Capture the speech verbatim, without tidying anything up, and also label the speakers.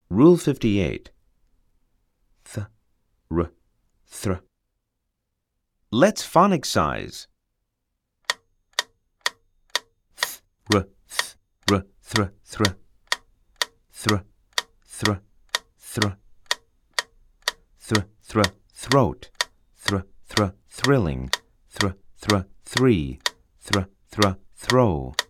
Speaker 1: Rule fifty-eight. Th, r, thr. Let's phonics. Th, r, th, r, thr, thr. Thr, thr, thr. Thr, thr, throat. Thr, thr, thrilling. Thr, thr, three. Thr, thr, throw.